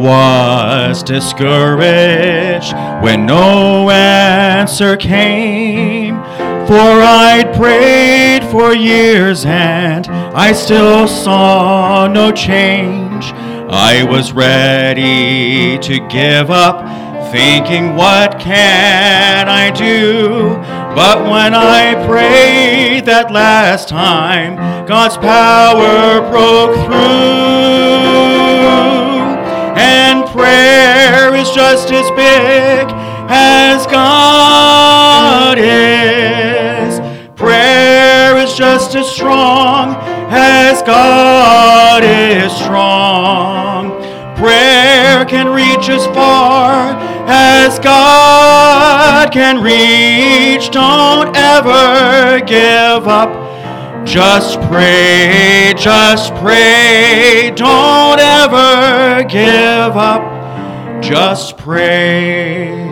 was discouraged when no answer came, for I'd prayed for years and I still saw no change. I was ready to give up, thinking, what can I do? But when I prayed that last time, God's power broke through. And prayer is just as big as God is. Prayer is just as strong as God is strong. Prayer can reach as far as God can reach. Don't ever give up. Just pray, don't ever give up, just pray.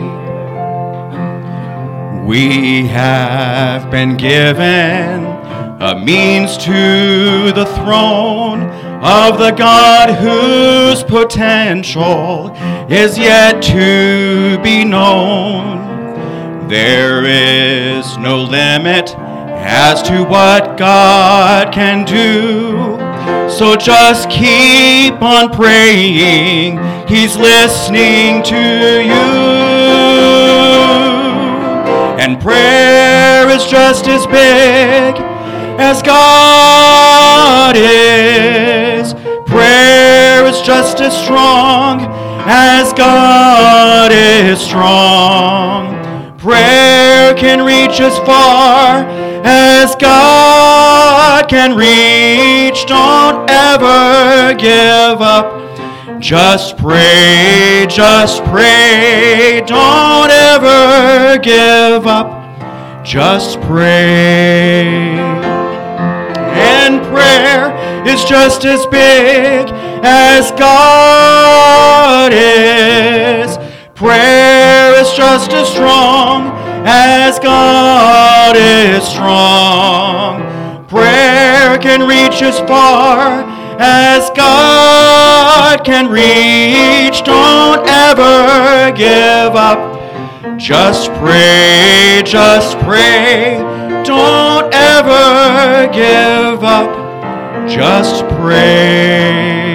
We have been given a means to the throne of the God whose potential is yet to be known. There is no limit as to what God can do. So just keep on praying. He's listening to you. And prayer is just as big as God is. Prayer is just as strong as God is strong. Prayer can reach as far as God can reach. Don't ever give up. Just pray, don't ever give up. Just pray. And prayer is just as big as God is. Prayer is just as strong as God is strong. Prayer can reach as far as God can reach. Don't ever give up. Just pray, don't ever give up. Just pray.